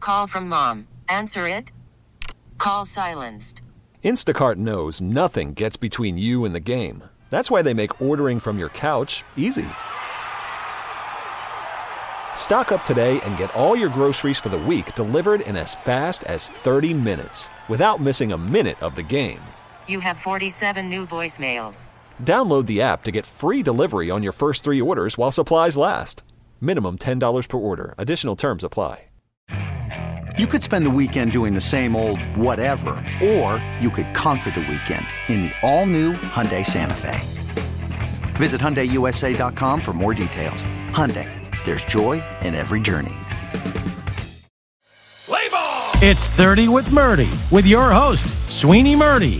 call from mom. Answer it. Call silenced. Instacart knows nothing gets between you and the game. That's why they make ordering from your couch easy. Stock up today and get all your groceries for the week delivered in as fast as 30 minutes without missing a minute of the game. You have 47 new voicemails. Download the app to get free delivery on your first 3 orders while supplies last. Minimum $10 per order. Additional terms apply. You could spend the weekend doing the same old whatever, or you could conquer the weekend in the all-new Hyundai Santa Fe. Visit HyundaiUSA.com for more details. Hyundai, there's joy in every journey. Play ball! It's 30 with Murdy, with your host, Sweeney Murdy.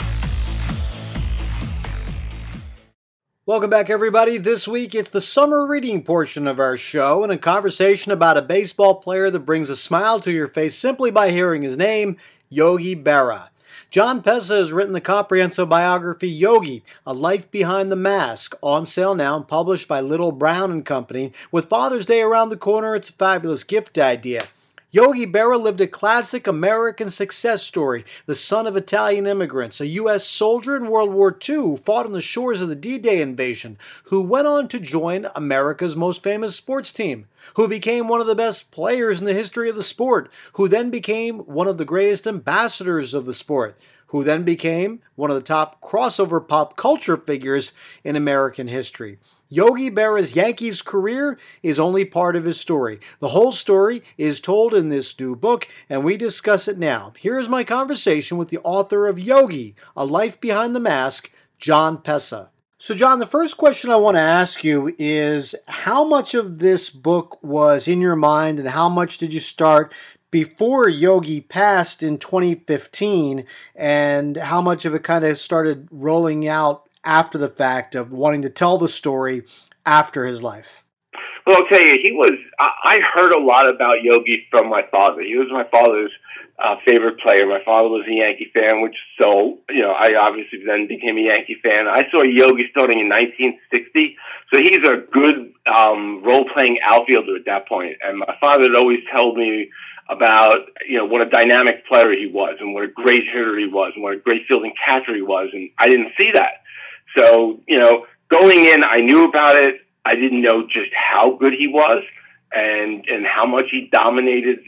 Welcome back, everybody. This week, it's the summer reading portion of our show and a conversation about a baseball player that brings a smile to your face simply by hearing his name, Yogi Berra. John Pessa has written the comprehensive biography Yogi, A Life Behind the Mask, on sale now and published by Little Brown and Company. With Father's Day around the corner, it's a fabulous gift idea. Yogi Berra lived a classic American success story, the son of Italian immigrants, a U.S. soldier in World War II who fought on the shores of the D-Day invasion, who went on to join America's most famous sports team, who became one of the best players in the history of the sport, who then became one of the greatest ambassadors of the sport, who then became one of the top crossover pop culture figures in American history. Yogi Berra's Yankees career is only part of his story. The whole story is told in this new book, and we discuss it now. Here's my conversation with the author of Yogi, A Life Behind the Mask, John Pessa. So, John, the first question I want to ask you is, how much of this book was in your mind, and how much did you start before Yogi passed in 2015, and how much of it kind of started rolling out after the fact of wanting to tell the story after his life? Well, I'll tell you, I heard a lot about Yogi from my father. He was my father's favorite player. My father was a Yankee fan, I obviously then became a Yankee fan. I saw Yogi starting in 1960, so he's a good role-playing outfielder at that point. And my father had always told me about, what a dynamic player he was and what a great hitter he was and what a great fielding catcher he was, and I didn't see that. So, going in, I knew about it. I didn't know just how good he was and how much he dominated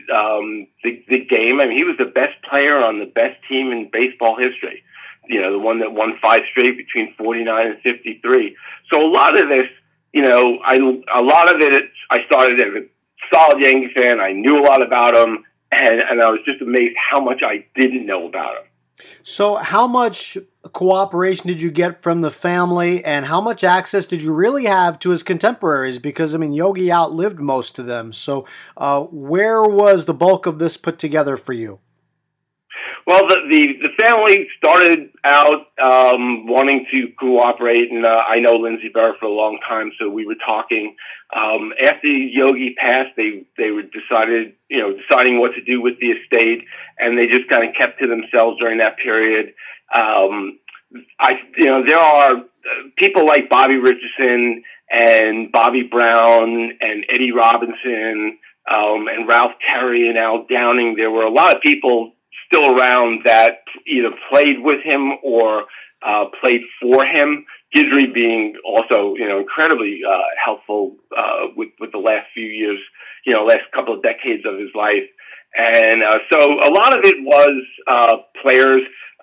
the game. I mean, he was the best player on the best team in baseball history. The one that won 5 straight between 49 and 53. So a lot of this, I started as a solid Yankee fan. I knew a lot about him, and I was just amazed how much I didn't know about him. So how much cooperation did you get from the family, and how much access did you really have to his contemporaries? Because, Yogi outlived most of them. So where was the bulk of this put together for you? Well, the family started out wanting to cooperate, and I know Lindsey Berra for a long time, so we were talking. After Yogi passed, they were deciding what to do with the estate, and they just kind of kept to themselves during that period. There are people like Bobby Richardson and Bobby Brown and Eddie Robinson and Ralph Terry and Al Downing. There were a lot of people still around that either played with him or played for him. Guidry being also, incredibly helpful with the last few years, last couple of decades of his life. And so a lot of it was players.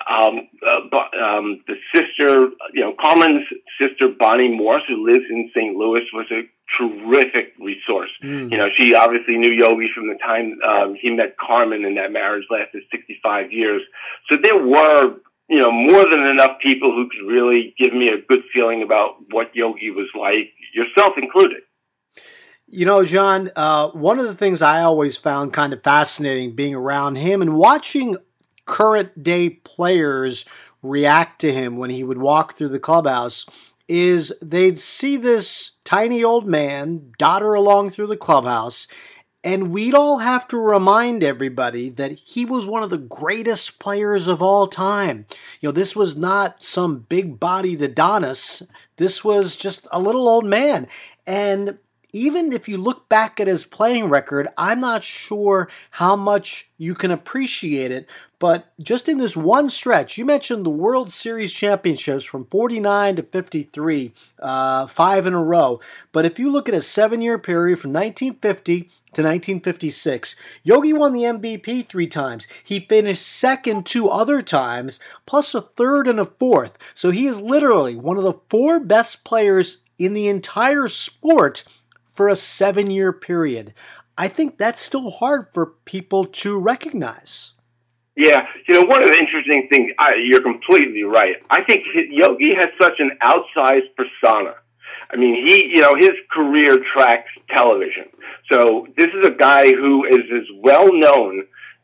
The sister, Carmen's sister, Bonnie Morse, who lives in St. Louis, was a terrific resource. She obviously knew Yogi from the time he met Carmen, and that marriage lasted 65 years. So there were, more than enough people who could really give me a good feeling about what Yogi was like, yourself included. John, one of the things I always found kind of fascinating being around him and watching current day players react to him when he would walk through the clubhouse is they'd see this tiny old man dotter along through the clubhouse, and we'd all have to remind everybody that he was one of the greatest players of all time. This was not some big-bodied Adonis. This was just a little old man. And, even if you look back at his playing record, I'm not sure how much you can appreciate it. But just in this one stretch, you mentioned the World Series championships from 49 to 53, 5 in a row. But if you look at a 7-year period from 1950 to 1956, Yogi won the MVP 3 times. He finished second 2 other times, plus a third and a fourth. So he is literally one of the 4 best players in the entire sport for a 7-year period. I think that's still hard for people to recognize. Yeah, one of the interesting things, you're completely right. I think Yogi has such an outsized persona. I mean, his career tracks television. So this is a guy who is as well known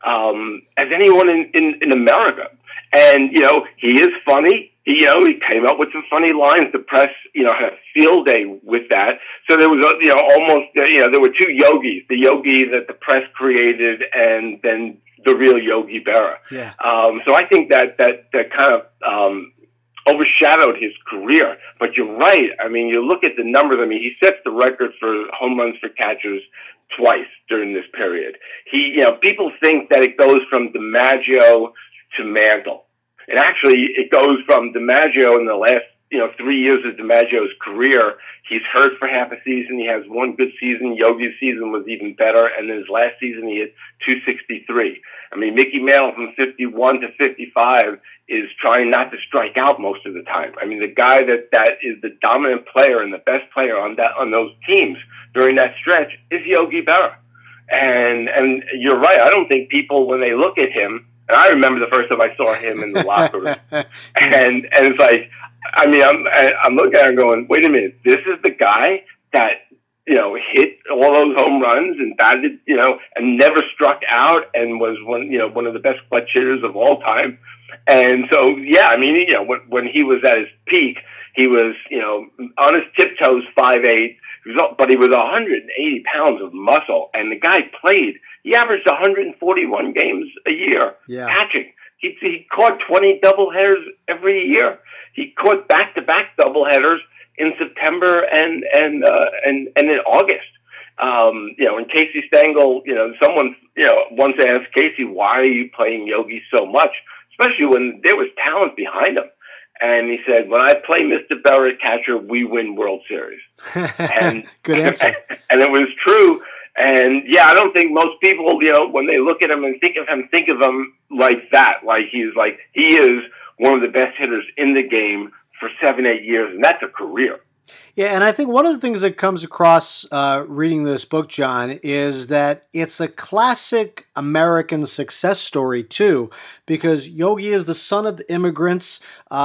as anyone in America. And, he is funny. He came up with some funny lines. The press, had a field day with that. So there was, almost, there were 2 Yogis, the Yogi that the press created and then the real Yogi Berra. Yeah. So I think that kind of overshadowed his career. But you're right. I mean, you look at the numbers. I mean, he sets the record for home runs for catchers twice during this period. People think that it goes from DiMaggio to Mantle. And actually, it goes from DiMaggio in the last, 3 years of DiMaggio's career. He's hurt for half a season. He has one good season. Yogi's season was even better. And then his last season, he hit 263. I mean, Mickey Mantle from 51 to 55 is trying not to strike out most of the time. I mean, the guy that is the dominant player and the best player on those teams during that stretch is Yogi Berra. And you're right. I don't think people, when they look at him, and I remember the first time I saw him in the locker room, and it's like, I mean, I'm looking at him going, wait a minute, this is the guy that, hit all those home runs and batted, and never struck out and was one of the best clutch hitters of all time. And so, yeah, I mean, when he was at his peak, he was, on his tiptoes 5'8", but he was 180 pounds of muscle, and the guy played. He averaged 141 games a year catching. He caught 20 doubleheaders every year. He caught back-to-back doubleheaders in September and in August. And Casey Stengel, someone, once asked Casey, why are you playing Yogi so much? Especially when there was talent behind him. And he said, when I play Mr. Berra catcher, we win World Series. And good answer. And it was true. And yeah, I don't think most people, when they look at him and think of him like that. Like he is one of the best hitters in the game for 7-8 years, and that's a career. Yeah, and I think one of the things that comes across reading this book, John, is that it's a classic American success story, too, because Yogi is the son of immigrants.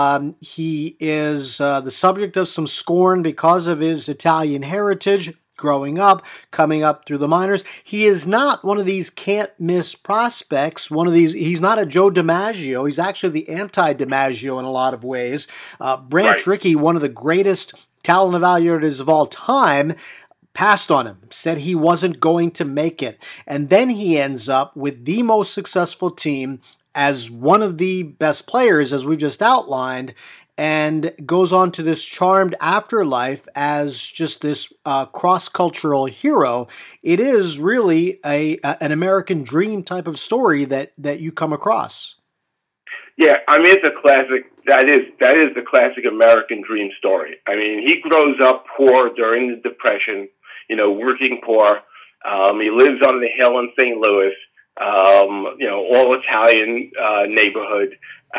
He is the subject of some scorn because of his Italian heritage. Growing up, coming up through the minors. He is not one of these can't-miss prospects. He's not a Joe DiMaggio. He's actually the anti-DiMaggio in a lot of ways. Branch Rickey, one of the greatest talent evaluators of all time, passed on him, said he wasn't going to make it. And then he ends up with the most successful team as one of the best players, as we just outlined, and goes on to this charmed afterlife as just this cross-cultural hero. It is really an American dream type of story that you come across. Yeah, I mean, it's a classic. That is the classic American dream story. I mean, he grows up poor during the Depression, working poor. He lives on the hill in St. Louis, all Italian neighborhood.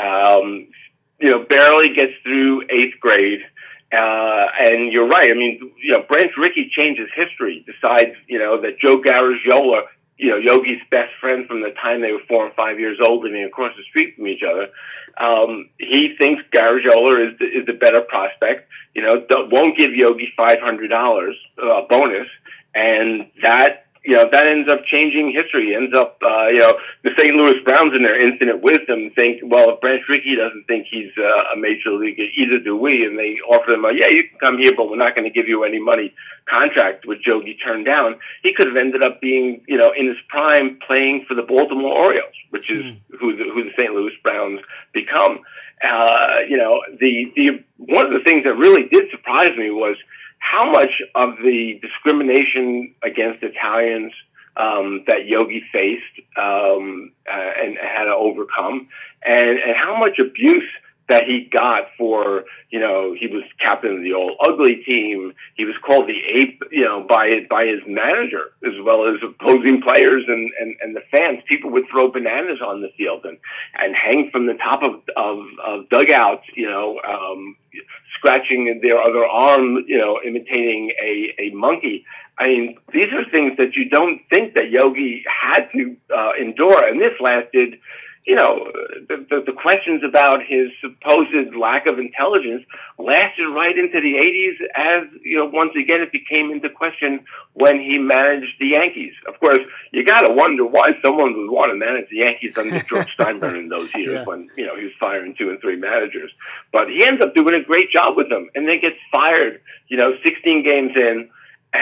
Barely gets through 8th grade. And you're right. I mean, Branch Rickey changes history, decides, that Joe Garagiola, Yogi's best friend from the time they were 4 and 5 years old living across the street from each other. He thinks Garagiola is the better prospect, won't give Yogi $500 bonus. And that ends up changing history. Ends up, the St. Louis Browns in their infinite wisdom think, well, if Branch Rickey doesn't think he's a major leaguer, either do we. And they offer him you can come here, but we're not going to give you any money contract, which Yogi turned down. He could have ended up being, in his prime playing for the Baltimore Orioles, which is who the St. Louis Browns become. The one of the things that really did surprise me was, how much of the discrimination against Italians that Yogi faced and had to overcome, and how much abuse that he got for, he was captain of the old ugly team. He was called the ape, by his manager, as well as opposing players and the fans. People would throw bananas on the field and hang from the top of dugouts, scratching their other arm, imitating a monkey. I mean, these are things that you don't think that Yogi had to endure. And this lasted, the questions about his supposed lack of intelligence lasted right into the 80s as, once again, it became into question when he managed the Yankees. Of course, you got to wonder why someone would want to manage the Yankees under George Steinbrenner in those years when, he was firing 2 and 3 managers. But he ends up doing a great job with them, and then gets fired, 16 games in,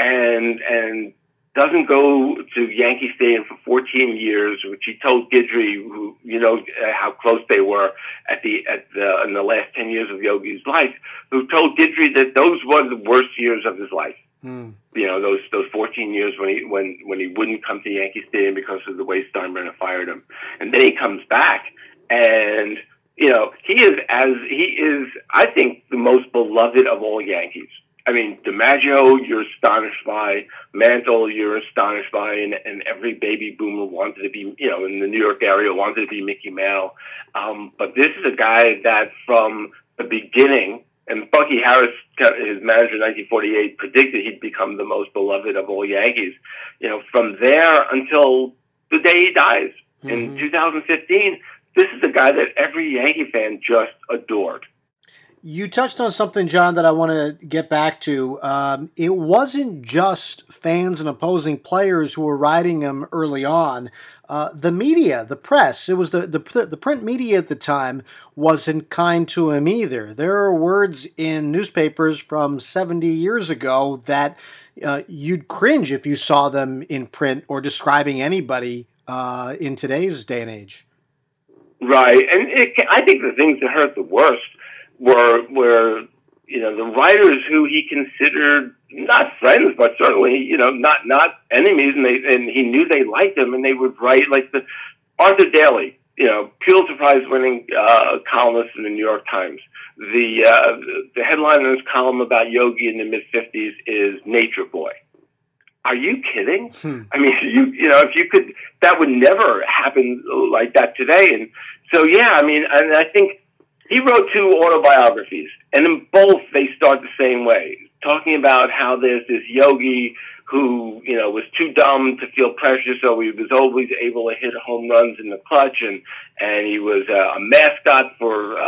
and doesn't go to Yankee Stadium for 14 years, which he told Guidry, who how close they were in the last 10 years of Yogi's life, who told Guidry that those were the worst years of his life. Those 14 years when he wouldn't come to Yankee Stadium because of the way Steinbrenner fired him, and then he comes back, and he is I think the most beloved of all Yankees. I mean, DiMaggio, you're astonished by. Mantle, you're astonished by. And every baby boomer wanted to be, in the New York area, wanted to be Mickey Mantle. But this is a guy that from the beginning, and Bucky Harris, his manager in 1948, predicted he'd become the most beloved of all Yankees. From there until the day he dies in 2015, this is a guy that every Yankee fan just adored. You touched on something, John, that I want to get back to. It wasn't just fans and opposing players who were writing him early on. The media, the press, it was the print media at the time wasn't kind to him either. There are words in newspapers from 70 years ago that you'd cringe if you saw them in print or describing anybody in today's day and age. Right, and I think the things that hurt the worst were the writers who he considered not friends, but certainly not enemies, and he knew they liked him, and they would write like the Arthur Daly, Pulitzer Prize winning columnist in the New York Times. The headline in his column about Yogi in the mid '50s is Nature Boy. Are you kidding? I mean, if you could, that would never happen like that today. And so, and I think he wrote 2 autobiographies, and in both they start the same way, talking about how there's this Yogi who, was too dumb to feel pressure, so he was always able to hit home runs in the clutch, and he was a mascot for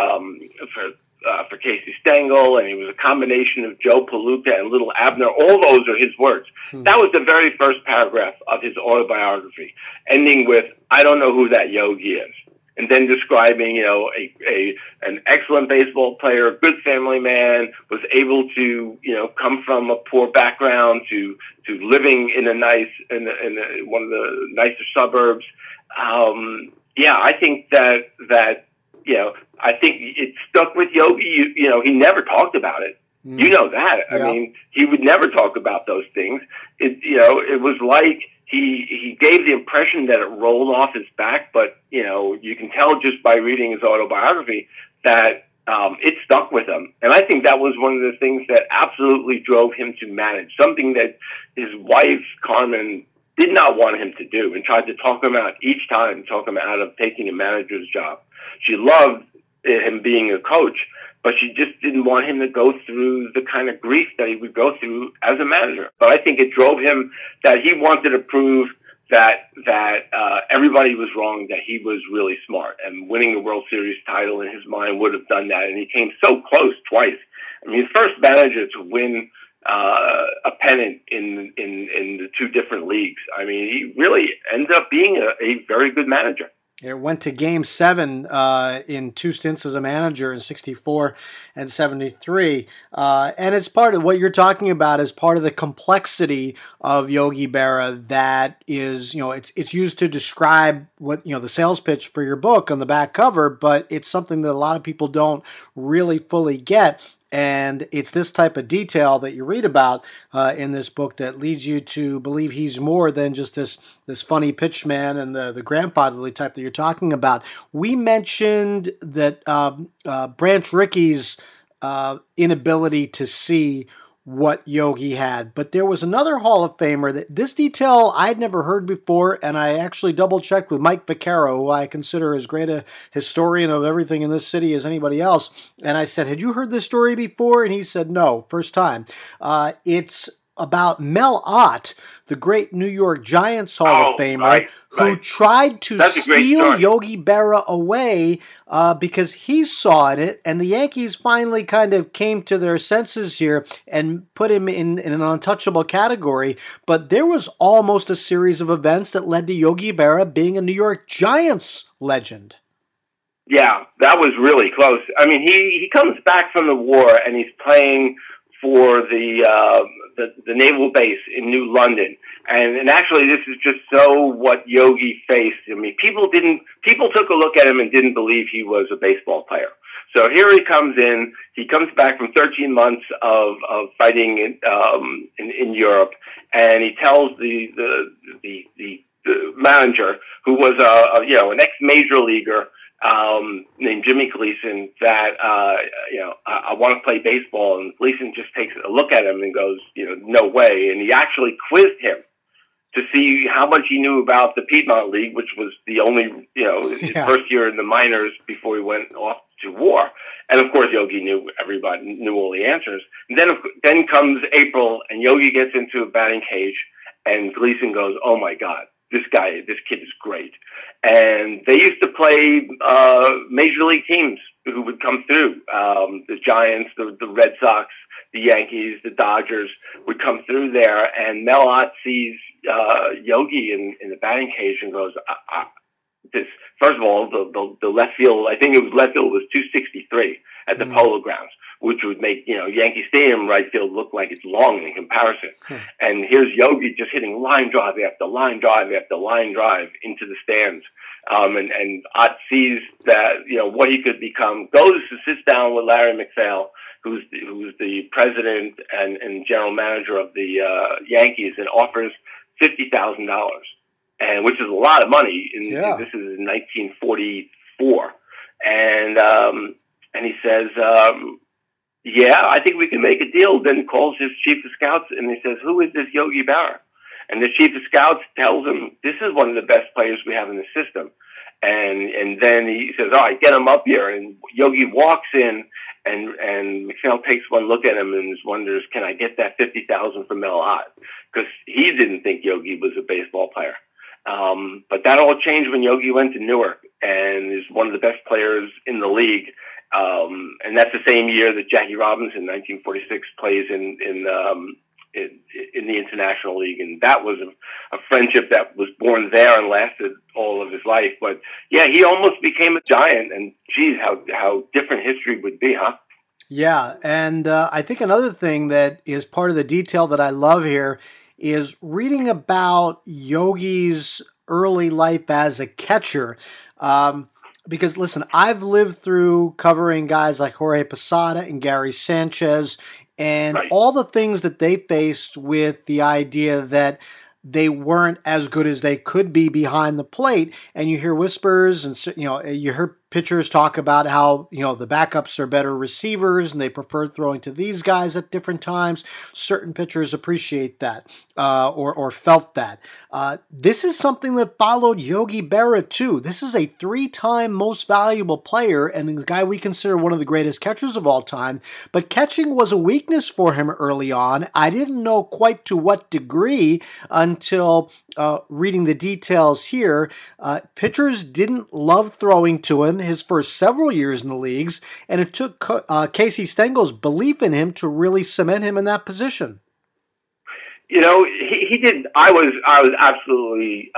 Casey Stengel, and he was a combination of Joe Palooka and Little Abner. All those are his words. That was the very first paragraph of his autobiography, ending with, "I don't know who that Yogi is." And then describing, an excellent baseball player, a good family man, was able to, come from a poor background to living in one of the nicer suburbs. I think that I think it stuck with Yogi. He never talked about it. You know that. Yeah. I mean, he would never talk about those things. It was like he gave the impression that it rolled off his back, but, you can tell just by reading his autobiography that it stuck with him. And I think that was one of the things that absolutely drove him to manage, something that his wife, Carmen, did not want him to do and tried to talk him out each time, talk him out of taking a manager's job. She loved him being a coach, but she just didn't want him to go through the kind of grief that he would go through as a manager. But I think it drove him that he wanted to prove that everybody was wrong, that he was really smart, and winning a World Series title in his mind would have done that. And he came so close twice. I mean, first manager to win a pennant in the 2 different leagues. I mean, he really ended up being a very good manager. It went to Game 7 in 2 stints as a manager in 64 and 73. And it's part of what you're talking about is part of the complexity of Yogi Berra that is, it's used to describe what, the sales pitch for your book on the back cover, but it's something that a lot of people don't really fully get. And it's this type of detail that you read about in this book that leads you to believe he's more than just this funny pitchman and the grandfatherly type that you're talking about. We mentioned that Branch Rickey's inability to see what Yogi had, but there was another Hall of Famer that this detail I'd never heard before, and I actually double-checked with Mike Vaccaro, who I consider as great a historian of everything in this city as anybody else, and I said, had you heard this story before? And he said, no, first time. It's about Mel Ott, the great New York Giants Hall of Famer, who tried to steal Yogi Berra away because he saw in it, and the Yankees finally kind of came to their senses here and put him in an untouchable category. But there was almost a series of events that led to Yogi Berra being a New York Giants legend. Yeah, that was really close. I mean, he comes back from the war, and he's playing for the naval base in New London, and actually this is just so what Yogi faced. I mean, people took a look at him and didn't believe he was a baseball player. So here he comes in. He comes back from 13 months of fighting in Europe, and he tells the manager, who was an ex-major leaguer, named Jimmy Gleason, that I want to play baseball, and Gleason just takes a look at him and goes, no way. And he actually quizzed him to see how much he knew about the Piedmont League, which was the only his first year in the minors before he went off to war. And of course Yogi everybody knew all the answers. And then comes April, and Yogi gets into a batting cage, and Gleason goes, oh my God, this kid is great. And they used to play major league teams who would come through. The Giants, the Red Sox, the Yankees, the Dodgers would come through there. And Mel Ott sees Yogi in the batting cage and goes, first of all, the left field, I think it was left field, was 263 at the Polo Grounds, which would make, Yankee Stadium right field look like it's long in comparison. And here's Yogi just hitting line drive after line drive after line drive into the stands. And Ott sees that, what he could become, goes to sit down with Larry McPhail, who's the president and general manager of the Yankees, and offers $50,000, and which is a lot of money. This is in 1944. And he says, I think we can make a deal. Then calls his chief of scouts, and he says, who is this Yogi Berra? And the chief of scouts tells him, this is one of the best players we have in the system. And then he says, all right, get him up here. And Yogi walks in, and McPhail takes one look at him and wonders, can I get that $50,000 from Mel Ott? Because he didn't think Yogi was a baseball player. But that all changed when Yogi went to Newark and is one of the best players in the league. And that's the same year that Jackie Robinson, 1946, plays in the International League. And that was a friendship that was born there and lasted all of his life. But yeah, he almost became a Giant, and geez, how different history would be, huh? Yeah. And I think another thing that is part of the detail that I love here is reading about Yogi's early life as a catcher. Because, listen, I've lived through covering guys like Jorge Posada and Gary Sanchez and all the things that they faced with the idea that they weren't as good as they could be behind the plate. And you hear whispers and, you hear pitchers talk about how, the backups are better receivers and they prefer throwing to these guys at different times. Certain pitchers appreciate that or felt that. This is something that followed Yogi Berra too. This is a 3-time most valuable player and a guy we consider one of the greatest catchers of all time. But catching was a weakness for him early on. I didn't know quite to what degree until reading the details here. Pitchers didn't love throwing to him his first several years in the leagues, and it took Casey Stengel's belief in him to really cement him in that position. He did. I was absolutely,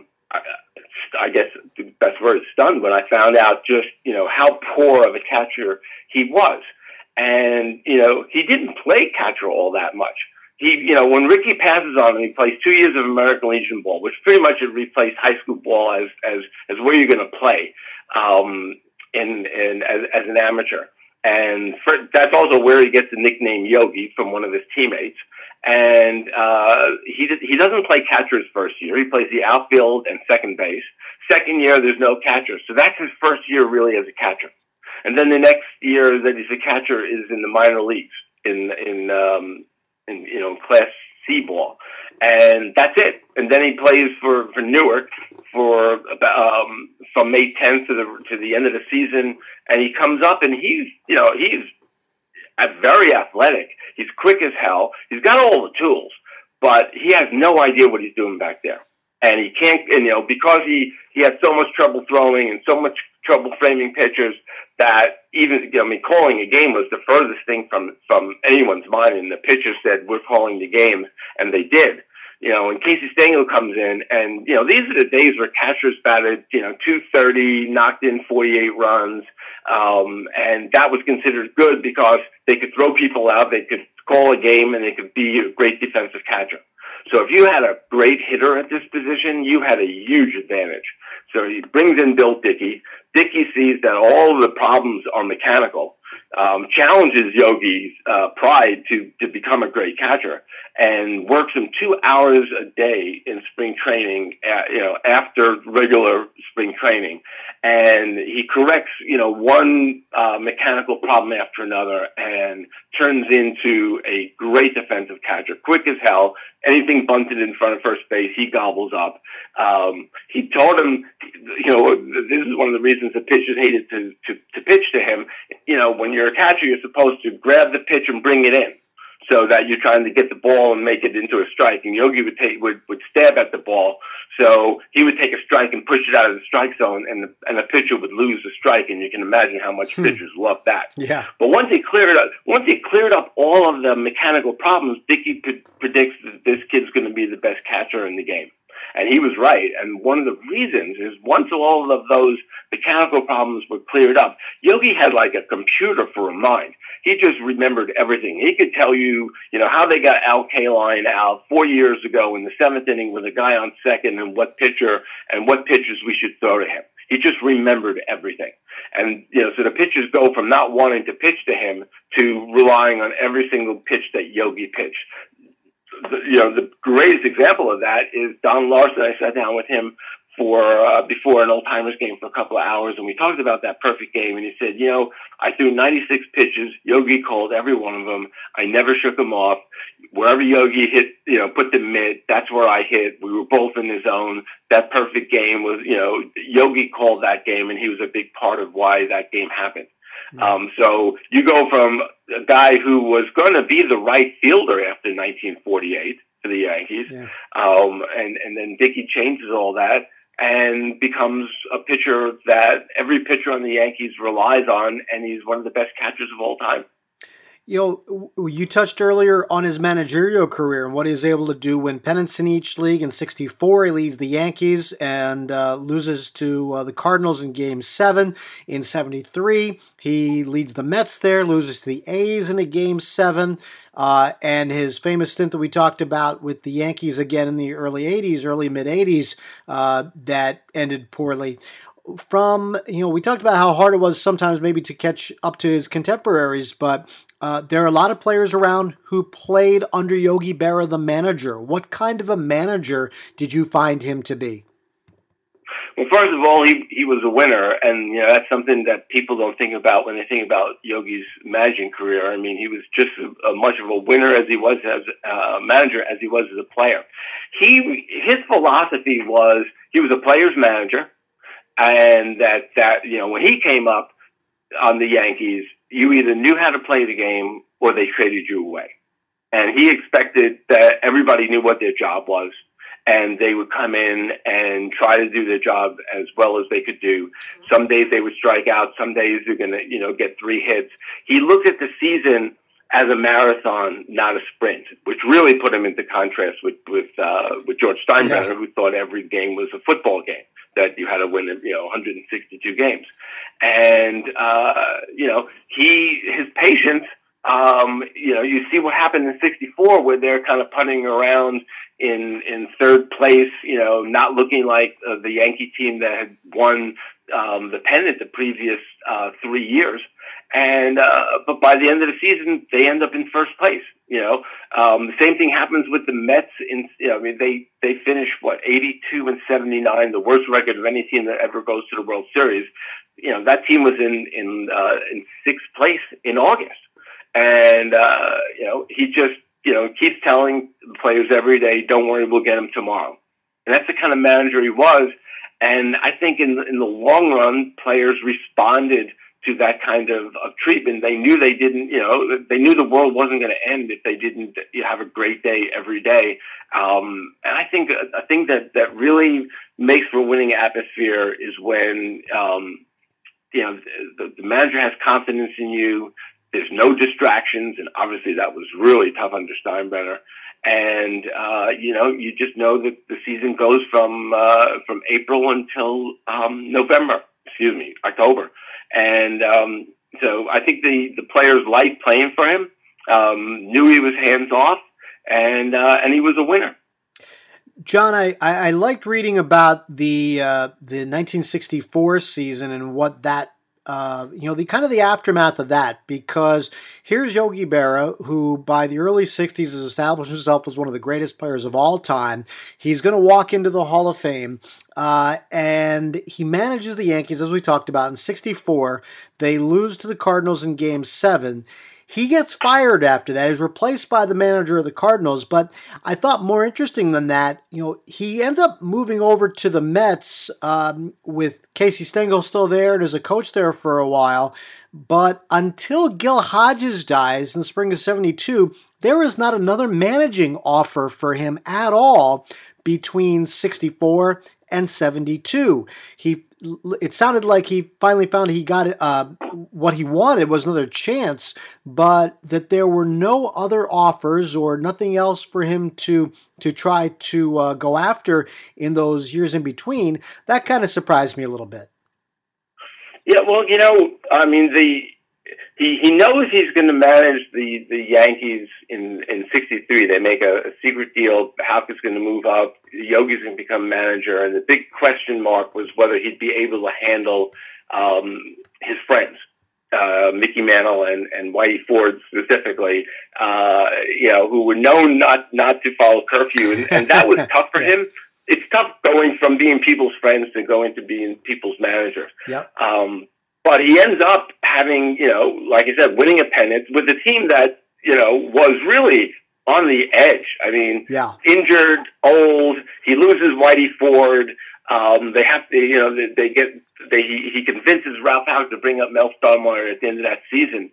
I guess the best word is stunned when I found out just, how poor of a catcher he was. And, he didn't play catcher all that much. He, when Rickey passes on him, he plays 2 years of American Legion ball, which pretty much had replaced high school ball as where you're going to play, as an amateur. And that's also where he gets the nickname Yogi from one of his teammates. And he doesn't play catcher his first year. He plays the outfield and second base. Second year, there's no catcher. So that's his first year really as a catcher. And then the next year that he's a catcher is in the minor leagues in Class C ball. And that's it. And then he plays for Newark for about, from May 10th to the end of the season. And he comes up and he's very athletic. He's quick as hell. He's got all the tools, but he has no idea what he's doing back there. And he can't, because he had so much trouble throwing and so much trouble framing pitchers that even, calling a game was the furthest thing from anyone's mind. And the pitcher said, we're calling the game. And they did. And Casey Stengel comes in, and, these are the days where catchers batted, 230, knocked in 48 runs. And that was considered good because they could throw people out, they could call a game, and they could be a great defensive catcher. So if you had a great hitter at this position, you had a huge advantage. So he brings in Bill Dickey. Dickey sees that all of the problems are mechanical, challenges Yogi's pride to become a great catcher, and works him 2 hours a day in spring training, after regular spring training. And he corrects, one mechanical problem after another and turns into a great defensive catcher, quick as hell. Anything bunted in front of first base, he gobbles up. He told him, this is one of the reasons the pitchers hated to pitch to him. When you're a catcher, you're supposed to grab the pitch and bring it in, so that you're trying to get the ball and make it into a strike. And Yogi would stab at the ball, so he would take a strike and push it out of the strike zone, and the pitcher would lose the strike. And you can imagine how much pitchers love that. Yeah. But once he cleared up all of the mechanical problems, Dickey predicts that this kid's going to be the best catcher in the game. And he was right. And one of the reasons is once all of those mechanical problems were cleared up, Yogi had like a computer for a mind. He just remembered everything. He could tell you, how they got Al Kaline out 4 years ago in the seventh inning with a guy on second and what pitcher and what pitches we should throw to him. He just remembered everything. And, so the pitchers go from not wanting to pitch to him to relying on every single pitch that Yogi pitched. The greatest example of that is Don Larson. I sat down with him before an old-timers game for a couple of hours, and we talked about that perfect game, and he said, I threw 96 pitches. Yogi called every one of them. I never shook him off. Wherever Yogi hit, put the mitt, that's where I hit. We were both in the zone. That perfect game was, Yogi called that game, and he was a big part of why that game happened. So you go from a guy who was going to be the right fielder after 1948 for the Yankees, and then Dickey changes all that and becomes a pitcher that every pitcher on the Yankees relies on, and he's one of the best catchers of all time. You touched earlier on his managerial career and what he was able to do, win pennants in each league. In 64, he leads the Yankees and loses to the Cardinals in Game 7. In 73, he leads the Mets there, loses to the A's in a Game 7. And his famous stint that we talked about with the Yankees again in the early mid-'80s, that ended poorly. We talked about how hard it was sometimes maybe to catch up to his contemporaries, but there are a lot of players around who played under Yogi Berra, the manager. What kind of a manager did you find him to be? Well, first of all, he was a winner, and that's something that people don't think about when they think about Yogi's managing career. I mean, he was just as much of a winner as he was as a manager as he was as a player. His philosophy was he was a player's manager, and that when he came up on the Yankees, you either knew how to play the game or they traded you away. And he expected that everybody knew what their job was, and they would come in and try to do their job as well as they could do. Some days they would strike out. Some days they're going to, get 3 hits. He looked at the season as a marathon, not a sprint, which really put him into contrast with George Steinbrenner, who thought every game was a football game, that you had to win, 162 games. And, his patience You see what happened in '64, where they're kind of punting around in third place, not looking like the Yankee team that had won the pennant the previous 3 years. But by the end of the season, they end up in first place. The same thing happens with the Mets. They finish 82-79, the worst record of any team that ever goes to the World Series. That team was in sixth place in August, and he just keeps telling the players every day, "Don't worry, we'll get him tomorrow." And that's the kind of manager he was. And I think in the long run, players responded to that kind of treatment. They knew they knew the world wasn't going to end if they didn't have a great day every day. And I think a thing that really makes for a winning atmosphere is when, the manager has confidence in you. There's no distractions. And obviously that was really tough under Steinbrenner. And, you just know that the season goes from April until, October. And so I think the players liked playing for him, knew he was hands off, and he was a winner. John, I liked reading about the 1964 season and what that the aftermath of that, because here's Yogi Berra, who by the early 60s has established himself as one of the greatest players of all time. He's going to walk into the Hall of Fame, and he manages the Yankees, as we talked about, in 64. They lose to the Cardinals in Game 7. He gets fired after that. He's replaced by the manager of the Cardinals. But I thought more interesting than that, he ends up moving over to the Mets with Casey Stengel still there and as a coach there for a while. But until Gil Hodges dies in the spring of 72, there is not another managing offer for him at all between 64 and 72. It sounded like he finally found he got what he wanted was another chance, but that there were no other offers or nothing else for him to try to go after in those years in between. That kind of surprised me a little bit. Yeah, well, he knows he's going to manage the Yankees in '63. They make a secret deal. Houck is going to move up. Yogi's going to become manager. And the big question mark was whether he'd be able to handle his friends, Mickey Mantle and Whitey Ford specifically, who were known not to follow curfew. And that was tough for him. It's tough going from being people's friends to going to being people's managers. Yep. But he ends up having, like I said, winning a pennant with a team that, was really on the edge. I mean, injured, old. He loses Whitey Ford. They have to, he convinces Ralph Houck to bring up Mel Stottlemyre at the end of that season.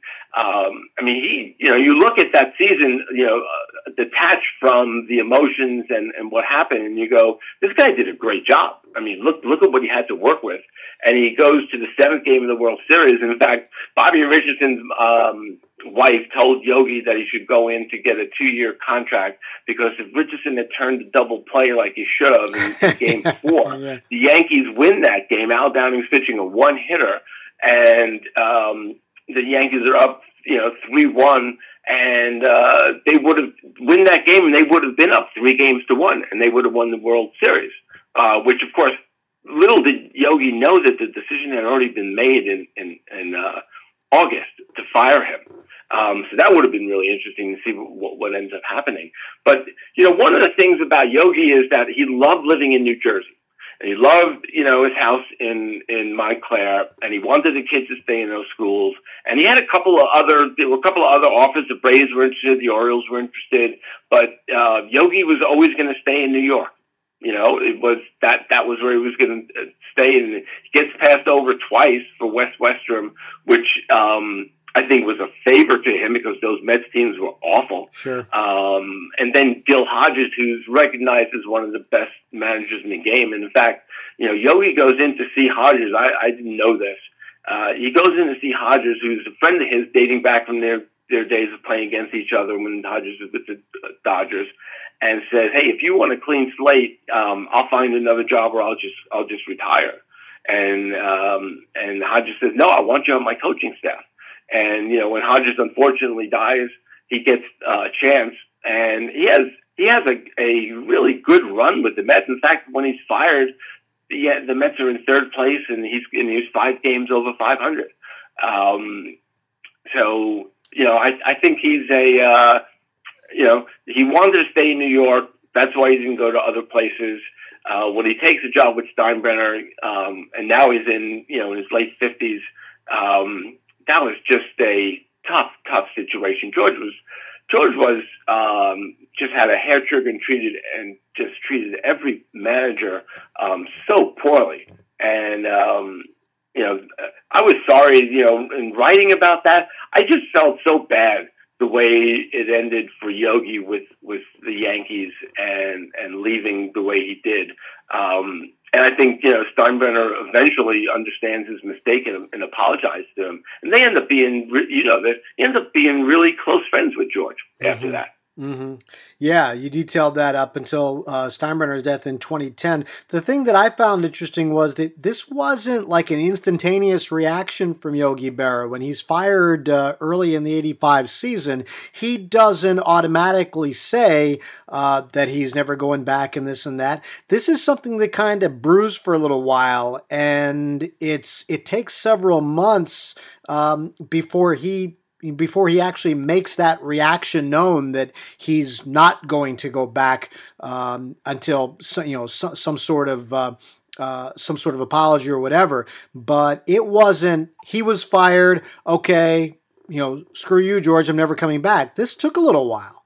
You look at that season, detached from the emotions and what happened, and you go, this guy did a great job. I mean, look at what he had to work with. And he goes to the 7th game of the World Series. In fact, Bobby Richardson's wife told Yogi that he should go in to get a 2-year contract because if Richardson had turned the double play like he should have in Game 4, the Yankees win that game. Al Downing's pitching a one-hitter, and the Yankees are up, 3-1, and they would have win that game, and they would have been up 3-1, and they would have won the World Series, which, of course, little did Yogi know that the decision had already been made in August to fire him. So that would have been really interesting to see what ends up happening. But, one of the things about Yogi is that he loved living in New Jersey. And he loved, his house in Montclair, and he wanted the kids to stay in those schools. And he had there were a couple of other offers. The Braves were interested, the Orioles were interested, but Yogi was always going to stay in New York. It was that was where he was going to stay, and he gets passed over twice for Wes Westrum, which I think was a favor to him because those Mets teams were awful. Sure. And then Gil Hodges, who's recognized as one of the best managers in the game. And in fact, Yogi goes in to see Hodges. I didn't know this. He goes in to see Hodges, who's a friend of his dating back from their days of playing against each other when Hodges was with the Dodgers, and says, "Hey, if you want a clean slate, I'll find another job, or I'll just retire." And Hodges says, "No, I want you on my coaching staff." And, when Hodges unfortunately dies, he gets a chance, and he has a really good run with the Mets. In fact, when he's fired, the Mets are in third place, and he's 5 games over 500. So, I think he's he wanted to stay in New York. That's why he didn't go to other places. When he takes a job with Steinbrenner, and now he's in his late 50s, that was just a tough situation. George was just had a hair trigger and treated every manager so poorly. And I was sorry, in writing about that, I just felt so bad the way it ended for Yogi with the Yankees and leaving the way he did. And I think, Steinbrenner eventually understands his mistake and apologized to him. And they end up being, really close friends with George after that. Mm-hmm. Yeah, you detailed that up until Steinbrenner's death in 2010. The thing that I found interesting was that this wasn't like an instantaneous reaction from Yogi Berra. When he's fired early in the 85 season, he doesn't automatically say that he's never going back and this and that. This is something that kind of brews for a little while, and it takes several months before he actually makes that reaction known that he's not going to go back until some sort of apology or whatever. But it wasn't. He was fired. Okay, screw you, George. I'm never coming back. This took a little while.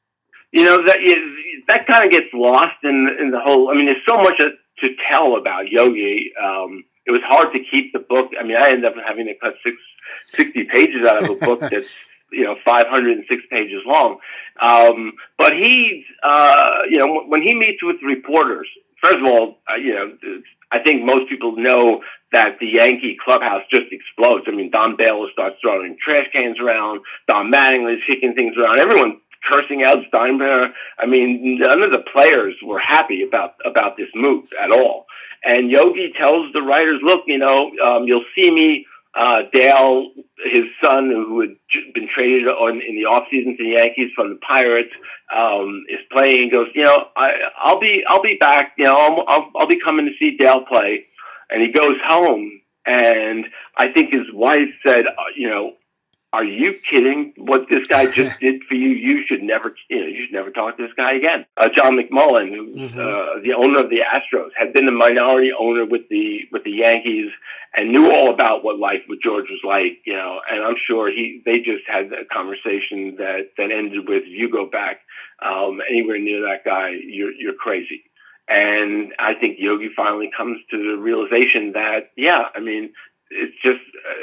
That kind of gets lost in the whole. I mean, there's so much to tell about Yogi. It was hard to keep the book. I mean, I ended up having to cut 60 pages out of a book that's 506 pages long. But he's when he meets with reporters, first of all, I think most people know that the Yankee clubhouse just explodes. I mean, Don Baylor starts throwing trash cans around. Don Mattingly's kicking things around. Everyone cursing out Steinbrenner. I mean, none of the players were happy about this move at all. And Yogi tells the writers, look, you'll see me. Dale, his son, who had been traded in the offseason to the Yankees from the Pirates, is playing. He goes, I'll be back. I'll be coming to see Dale play. And he goes home, and I think his wife said, are you kidding? What this guy just did for you? You should never talk to this guy again. John McMullen, who's the owner of the Astros, had been a minority owner with the Yankees and knew all about what life with George was like. And I'm sure they just had a conversation that ended with, "You go back anywhere near that guy, you're crazy." And I think Yogi finally comes to the realization that, it's just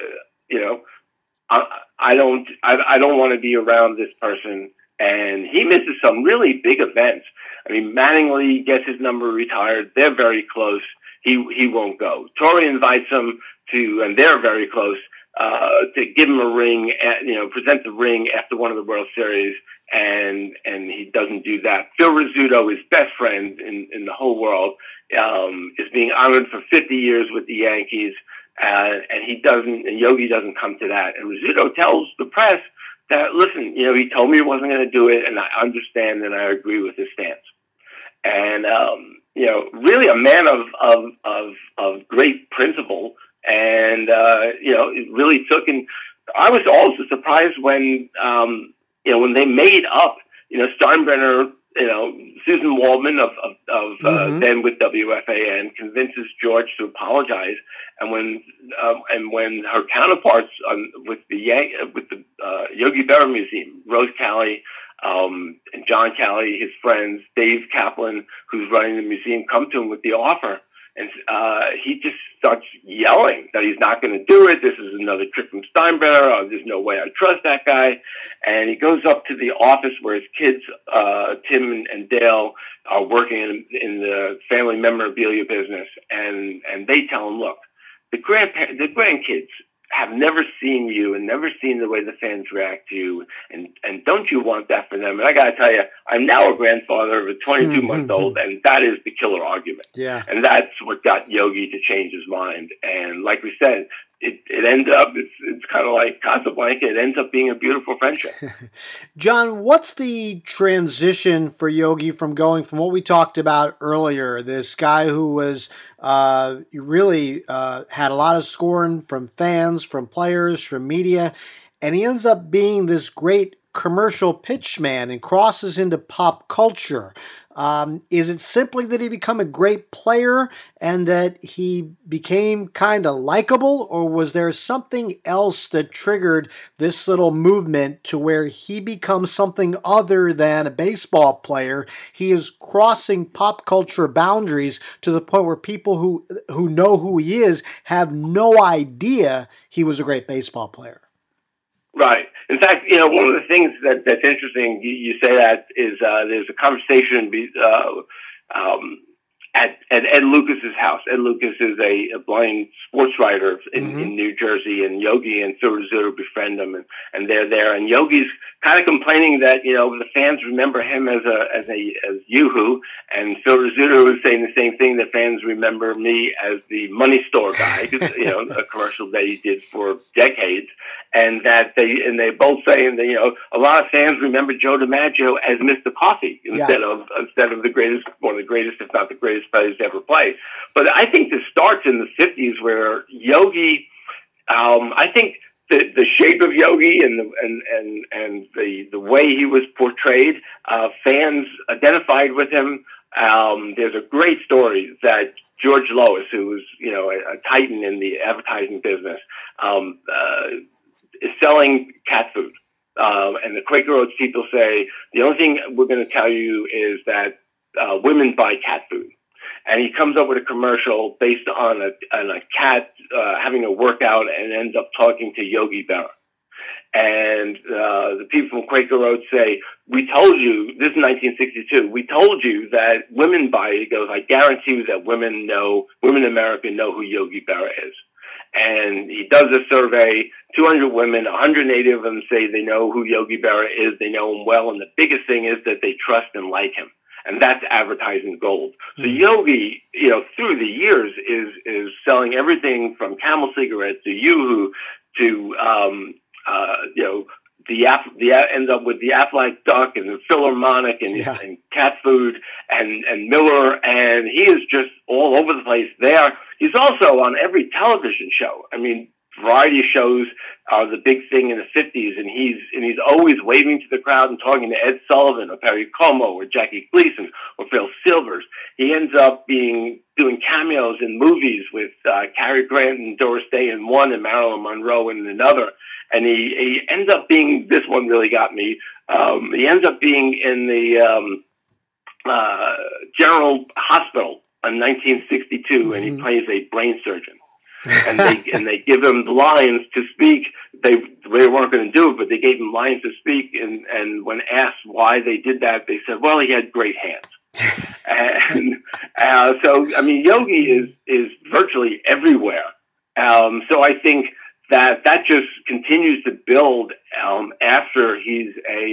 I don't want to be around this person, and he misses some really big events. I mean, Mattingly gets his number retired. They're very close. He won't go. Torre invites him to, and they're very close, to give him a ring, present the ring after one of the World Series, and he doesn't do that. Phil Rizzuto, his best friend in the whole world, is being honored for 50 years with the Yankees. And Yogi doesn't come to that. And Rizzuto tells the press that, listen, he told me he wasn't going to do it, and I understand and I agree with his stance. And, really a man of great principle. And, it really took, and I was also surprised when they made up, Steinbrenner, Susan Waldman of then with WFAN convinces George to apologize, and when her counterparts with the Yogi Berra Museum, Rose Calley and John Calley, his friends, Dave Kaplan, who's running the museum, come to him with the offer, and he just starts yelling that he's not going to do it. This is another trick from Steinbrenner. There's no way I trust that guy. And he goes up to the office where his kids, Tim and Dale, are working in the family memorabilia business. And they tell him, look, the grandkids have never seen you and never seen the way the fans react to you. And don't you want that for them? And I got to tell you, I'm now a grandfather of a 22-month-old, and that is the killer argument. Yeah. And that's what got Yogi to change his mind. And like we said, it ends up, it's kind of like Casablanca. It ends up being a beautiful friendship. John, what's the transition for Yogi from going from what we talked about earlier, this guy who was really had a lot of scorn from fans, from players, from media, and he ends up being this great commercial pitchman and crosses into pop culture? Is it simply that he became a great player and that he became kind of likable, or was there something else that triggered this little movement to where he becomes something other than a baseball player? He is crossing pop culture boundaries to the point where people who know who he is have no idea he was a great baseball player. Right. In fact, one of the things that's interesting, you say that, is there's a conversation at Ed Lucas's house. Ed Lucas is a blind sports writer in New Jersey, and Yogi and Phil Rizzuto befriend him, and they're there. And Yogi's kind of complaining that the fans remember him as Yoo-hoo, and Phil Rizzuto is saying the same thing, that fans remember me as the money store guy, a commercial that he did for decades. And that they both saying that a lot of fans remember Joe DiMaggio as Mr. Coffee instead of the greatest, one of the greatest, if not the greatest players to ever play. But I think this starts in the 50s, where Yogi, I think the shape of Yogi and the way he was portrayed, fans identified with him. There's a great story that George Lois, who was a titan in the advertising business, is selling cat food. And the Quaker Oats people say, the only thing we're going to tell you is that women buy cat food. And he comes up with a commercial based on a cat having a workout, and ends up talking to Yogi Berra. And the people from Quaker Oats say, we told you, this is 1962, we told you that women buy it. He goes, I guarantee you that women in America know who Yogi Berra is. And he does a survey, 200 women, 180 of them say they know who Yogi Berra is, they know him well, and the biggest thing is that they trust and like him. And that's advertising gold. So Yogi, through the years is selling everything from Camel cigarettes to Yoo-hoo to, ends up with the Aflac Duck and the Philharmonic and cat food and Miller, and he is just all over the place there. He's also on every television show. I mean, variety shows are the big thing in the 50s, and he's always waving to the crowd and talking to Ed Sullivan or Perry Como or Jackie Gleason or Phil Silvers. He ends up doing cameos in movies with Cary Grant and Doris Day in one, and Marilyn Monroe in another. And he ends up being, this one really got me, he ends up being in the General Hospital in 1962, and he plays a brain surgeon. And they give him lines to speak. They weren't going to do it, but they gave him lines to speak. And when asked why they did that, they said, well, he had great hands. And so, I mean, Yogi is virtually everywhere. So I think that just continues to build after he's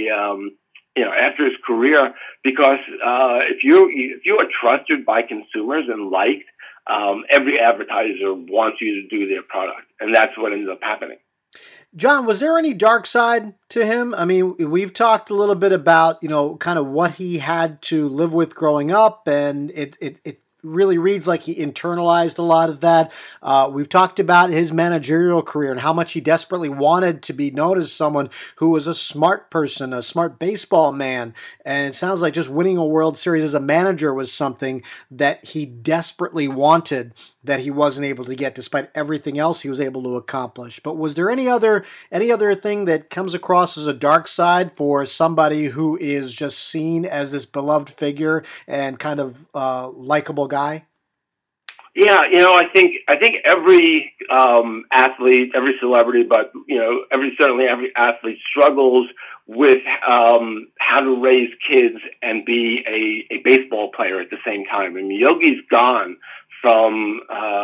after his career, because if you are trusted by consumers and liked, every advertiser wants you to do their product, and that's what ends up happening. John, was there any dark side to him? I mean, we've talked a little bit about, kind of what he had to live with growing up, and it really reads like he internalized a lot of that. We've talked about his managerial career and how much he desperately wanted to be known as someone who was a smart person, a smart baseball man. And it sounds like just winning a World Series as a manager was something that he desperately wanted, that he wasn't able to get despite everything else he was able to accomplish. But was there any other thing that comes across as a dark side for somebody who is just seen as this beloved figure and kind of likable guy? Yeah, I think every athlete, every celebrity, but certainly every athlete struggles with how to raise kids and be a baseball player at the same time. I mean, Yogi's gone from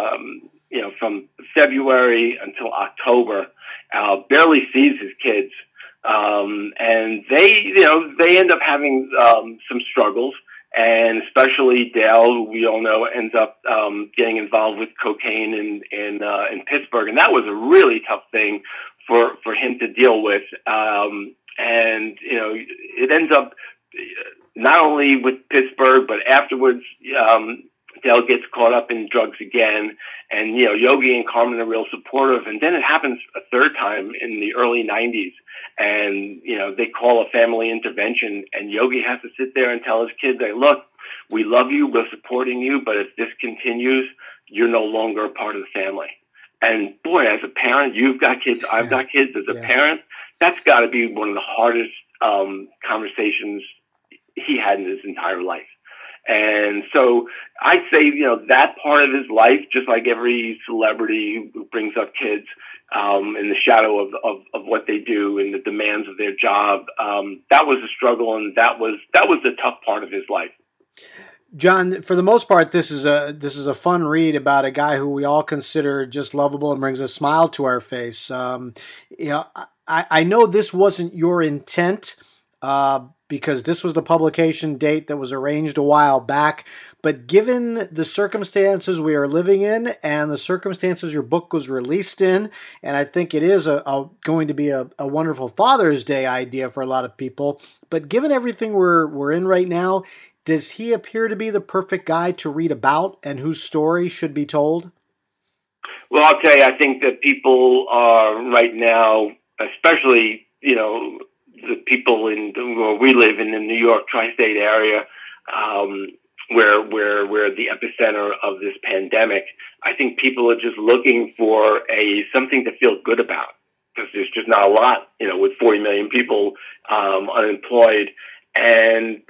February until October, barely sees his kids, and they end up having some struggles. and especially Dale, who we all know ends up getting involved with cocaine in Pittsburgh, and that was a really tough thing for him to deal with. And it ends up not only with Pittsburgh, but afterwards, Dale gets caught up in drugs again, and Yogi and Carmen are real supportive. And then it happens a third time in the early 90s, and they call a family intervention, and Yogi has to sit there and tell his kids, "Hey, look, we love you, we're supporting you, but if this continues, you're no longer a part of the family." And boy, as a parent, you've got kids, I've got kids. As a parent, that's got to be one of the hardest conversations he had in his entire life. And so I'd say, that part of his life, just like every celebrity who brings up kids in the shadow of what they do and the demands of their job, that was a struggle, and that was the tough part of his life. John, for the most part, this is a fun read about a guy who we all consider just lovable and brings a smile to our face. I know this wasn't your intent, because this was the publication date that was arranged a while back. But given the circumstances we are living in and the circumstances your book was released in, and I think it is going to be a wonderful Father's Day idea for a lot of people, but given everything we're in right now, does he appear to be the perfect guy to read about and whose story should be told? Well, I'll tell you, I think that people are right now, especially, the people where we live in the New York tri-state area, where we're the epicenter of this pandemic. I think people are just looking for something to feel good about, because there's just not a lot, with 40 million people unemployed, and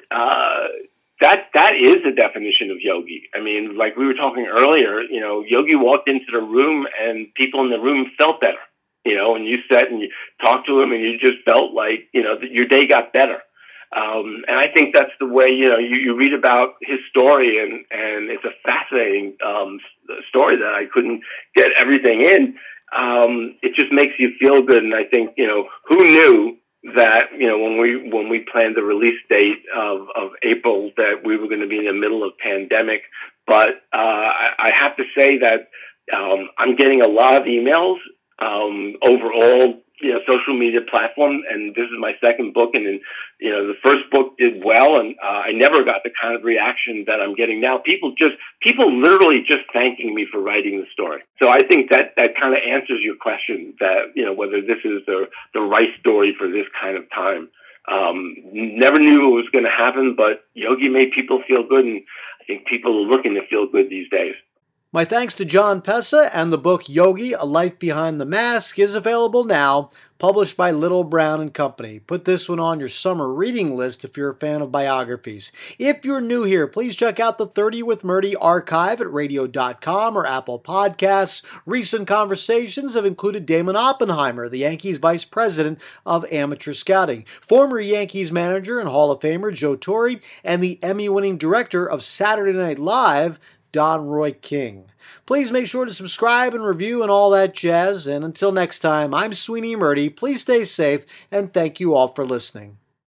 that is the definition of Yogi. I mean, like we were talking earlier, Yogi walked into the room and people in the room felt better. And you sat and you talked to him and you just felt like, that your day got better. And I think that's the way, you read about his story, and it's a fascinating story that I couldn't get everything in. It just makes you feel good. And I think, who knew that, when we planned the release date of April, that we were going to be in the middle of pandemic. But I have to say that I'm getting a lot of emails overall, social media platform, and this is my second book, and then, the first book did well, and I never got the kind of reaction that I'm getting now. People literally just thanking me for writing the story. So I think that kind of answers your question that, whether this is the right story for this kind of time. Never knew it was going to happen, but Yogi made people feel good, and I think people are looking to feel good these days. My thanks to John Pessa, and the book Yogi, A Life Behind the Mask is available now, published by Little Brown & Company. Put this one on your summer reading list if you're a fan of biographies. If you're new here, please check out the 30 with Murdy archive at radio.com or Apple Podcasts. Recent conversations have included Damon Oppenheimer, the Yankees vice president of amateur scouting, former Yankees manager and Hall of Famer Joe Torre, and the Emmy-winning director of Saturday Night Live, Don Roy King. Please make sure to subscribe and review and all that jazz. And until next time, I'm Sweeney Murdy. Please stay safe, and thank you all for listening.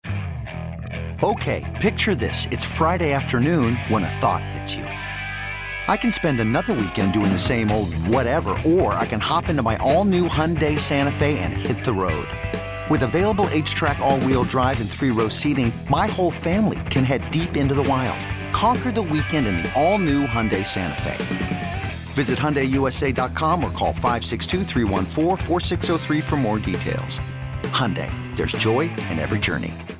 Okay, picture this. It's Friday afternoon when a thought hits you. I can spend another weekend doing the same old whatever, or I can hop into my all-new Hyundai Santa Fe and hit the road. With available H-Track all-wheel drive and 3-row seating, my whole family can head deep into the wild. Conquer the weekend in the all-new Hyundai Santa Fe. Visit HyundaiUSA.com or call 562-314-4603 for more details. Hyundai, there's joy in every journey.